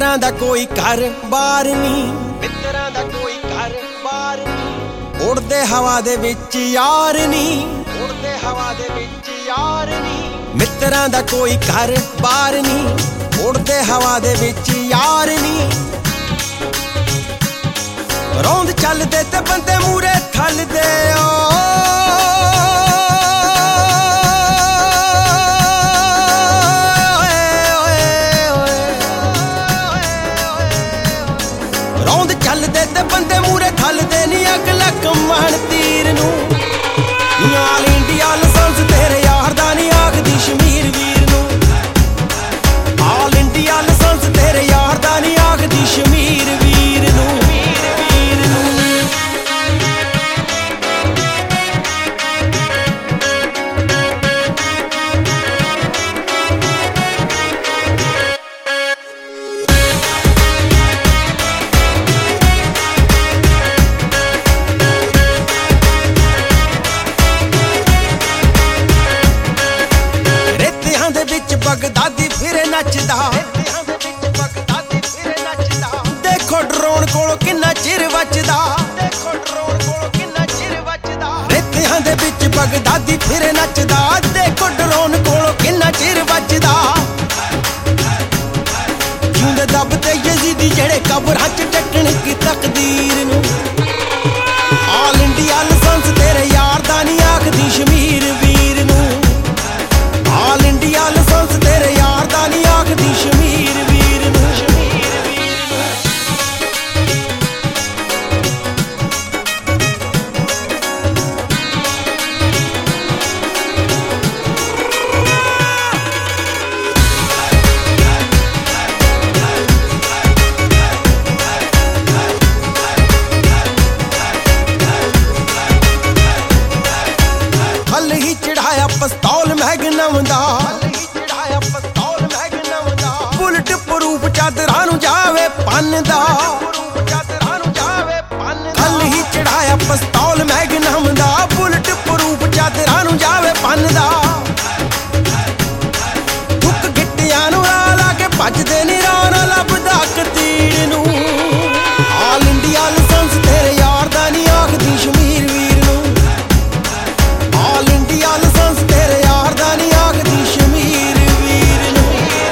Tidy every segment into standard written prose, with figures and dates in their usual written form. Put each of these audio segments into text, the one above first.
ਮਿੱਤਰਾਂ ਦਾ ਕੋਈ ਘਰ ਬਾਰ ਨਹੀਂ, ਮਿੱਤਰਾਂ ਦਾ ਕੋਈ ਘਰ ਬਾਰ ਨਹੀਂ। ਉੜਦੇ ਹਵਾ ਦੇ ਵਿੱਚ ਯਾਰ ਨਹੀਂ, ਉੜਦੇ ਹਵਾ ਦੇ ਵਿੱਚ ਯਾਰ ਨਹੀਂ। ਮਿੱਤਰਾਂ ਦਾ ਕੋਈ ਘਰ ਬਾਰ ਨਹੀਂ, ਉੜਦੇ ਹਵਾ ਦੇ ਵਿੱਚ ਯਾਰ ਨਹੀਂ। ਰੌਂਦ ਚੱਲਦੇ ਤੇ ਬੰਦੇ ਮੂਰੇ ਥੱਲਦੇ ਰੌਂਦ ਚੱਲਦੇ ਤੇ ਬੰਦੇ ਮੂਰੇ ਥੱਲਦੇ ਨੀ ਅਗਲਾ ਕਮਾਣ ਤੀਰ ਨੂੰ। ਆਲ ਇੰਡੀਆ ਲਾਇਸੈਂਸ ਤੇਰੇ ਯਾਰ ਦਾ ਨੀ ਆਖਦੀ ਸ਼ਮੀਰ ਵੀਰ ਨੂੰ। ਆਲ ਇੰਡੀਆ ਲਾਇਸੈਂਸ ਤੇਰੇ ਯਾਰ ਦਾ ਨੀ ਆਖਦੀ ਸ਼ਮੀਰ ਵੀਰ ਨੂੰ। ਬਗਦਾਦੀ ਫਿਰੇ ਨੱਚਦਾ, ਦੇਖੋ ਡਰੋਨ ਕੋਲੋਂ ਕਿੰਨਾ ਚਿਰ ਵੱਜਦਾ, ਦੇਖੋ ਡਰੋਨ ਕੋਲੋਂ ਕਿੰਨਾ ਚਿਰ ਵੱਜਦਾ। ਰੇਤਿਆਂ ਦੇ ਵਿੱਚ ਬਗਦਾਦੀ ਫਿਰੇ ਨੱਚਦਾ, ਦੇਖੋ ਡਰੋਨ ਕੋਲੋਂ ਕਿੰਨਾ ਚਿਰ ਵੱਜਦਾ। ਜਿਉਂਦੇ ਦੱਬਦੇ ਯਜ਼ੀਦੀ ਜਿਹੜੇ ਕਬਰਾਂ 'ਚ ਟੱਕਣ ਕੀ ਤਕਦੀਰ ਨੂੰ। ਆਲ ਇੰਡੀਆ ਲਾਇਸੈਂਸ ਤੇਰੇ ਯਾਰ ਦਾ ਨੀ ਆਖਦੀ ਸ਼ਮੀਰ ਵੀਰ ਨੂੰ। ਆਲ ਇੰਡੀਆ ਲਾਇਸੈਂਸ ਤੇਰੇ ਯਾਰ ਦਾ ਨੀ ਆਖਦੀ ਸ਼ਮੀਰ ਵੀਰ ਨੂੰ। ਹਲ ਹੀ ਚੜਾਇਆ ਪਿਸਤੌਲ ਮੈਗਨਮ ਦਾ, ਬੁਲਟ ਪ੍ਰੂਫ ਚਾਦਰਾਂ ਨੂੰ ਜਾਵੇ ਪੰਨ ਦਾ। ਕੱਲ ਹੀ ਚੜਾਇਆ ਪਿਸਤੌਲ ਮੈਗਨਮ ਦਾ, ਬੁਲਟ ਪ੍ਰੂਫ ਚਾਦਰਾਂ ਨੂੰ ਜਾਵੇ ਪੰਨ ਦਾ। ਹੁੱਕ ਗਿੱਟਿਆਂ ਨੂੰ ਲਾ ਲਾ ਕੇ ਭੱਜਦੇ ਨੀ ਰਾਣਾ ਲੱਭਦਾ ਕਤੀੜ ਨੂੰ। ਆਲ ਇੰਡੀਆ ਲਾਇਸੈਂਸ ਤੇਰੇ ਯਾਰ ਦਾ ਨੀ ਆਖਦੀ ਸ਼ਮੀਰ ਵੀਰ ਨੂੰ। ਆਲ ਇੰਡੀਆ ਲਾਇਸੈਂਸ ਤੇਰੇ ਯਾਰ ਦਾ ਨੀ ਆਖਦੀ ਸ਼ਮੀਰ ਵੀਰ ਨੂੰ।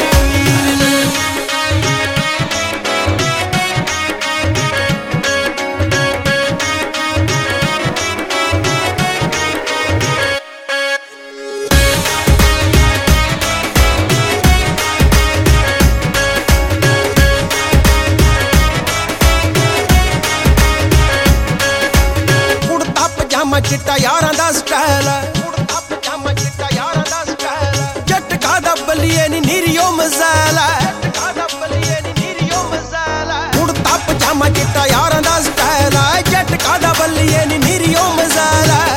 ਕੁੜਤਾ ਪਜਾਮਾ ਚਿੱਟਾ ਯਾਰਾਂ ਦਾ ਸਟਾਈਲ ਹੈ, ਕੁੜਤਾ ਪਜਾਮਾ ਚਿੱਟਾ ਯਾਰਾਂ ਦਾ ਸਟਾਈਲ ਹੈ। ਜੱਟ ਕਾਦਾ ਬੱਲੀਏ ਨੀ ਨੀਰੀਓ ਮਜ਼ਾਲ ਹੈ, ਜੱਟ ਕਾਦਾ ਬੱਲੀਏ ਨੀ ਨੀਰੀਓ ਮਜ਼ਾਲ ਹੈ। ਕੁੜਤਾ ਪਜਾਮਾ ਚਿੱਟਾ ਯਾਰਾਂ ਦਾ ਸਟਾਈਲ ਹੈ, ਜੱਟ ਕਾਦਾ ਬੱਲੀਏ ਨੀ ਨੀਰੀਓ ਮਜ਼ਾਲ ਹੈ।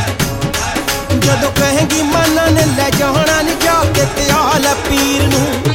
ਜਦੋਂ ਕਹੇਗੀ ਮਾਨਾ ਨੇ ਲੈ ਜਾਣਾ ਨੀ ਜਾ ਕੇ ਤੇ ਆਲ ਪੀਰ ਨੂੰ।